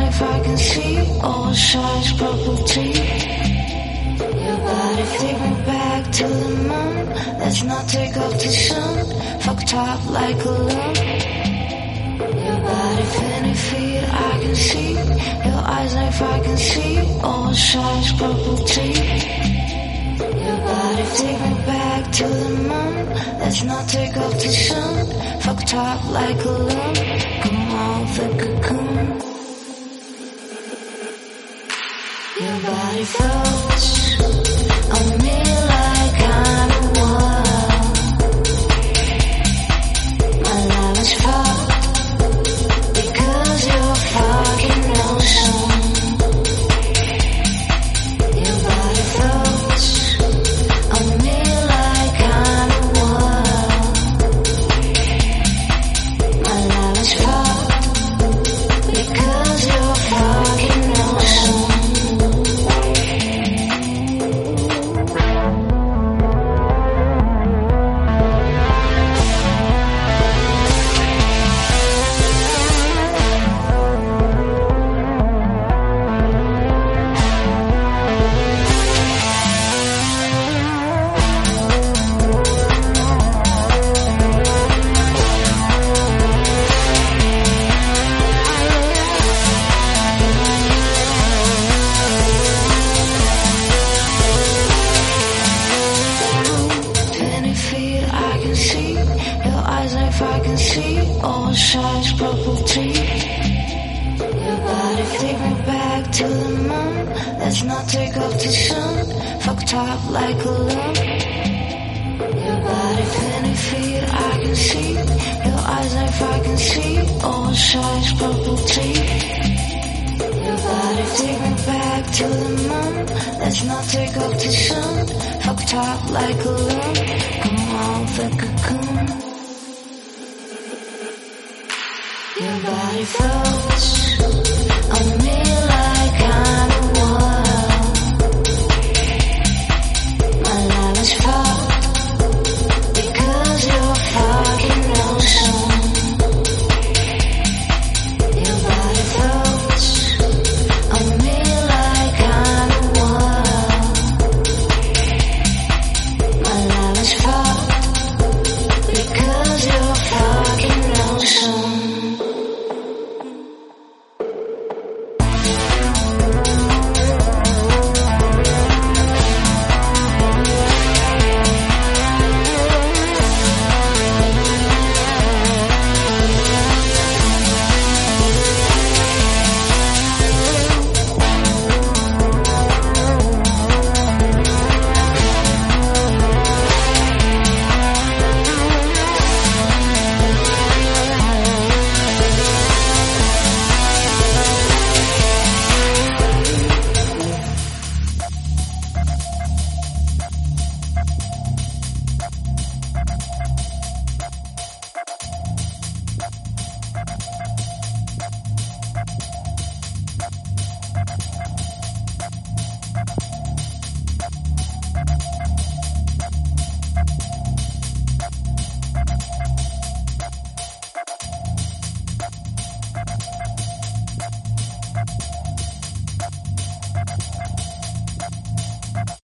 if I can see all size purple tea. Your body take me back to the moon. Let's not take off the sun. Fucked up like a loon. Your body 20 feet, I can see. Your eyes if I can see all size purple tea. Your body take me back to the moon. Let's not take off the sun. Fucked up like a loon. Come out the cocoon. Your body floats on me like I'm a wall. My love is fucked because you're fucking awesome. Your body floats on me like I'm a wall. My love is fucked because you're fucking awesome. If I can see all size purple tea. Your body take me back to the moon. Let's not take off the sun. Fucked up like a loon. Your body 20 feet, I can see. Your eyes if I can see all size purple tea. Your body take me back to the moon. Let's not take off the sun. Fucked up like a loon. Come out the cocoon. Your body floats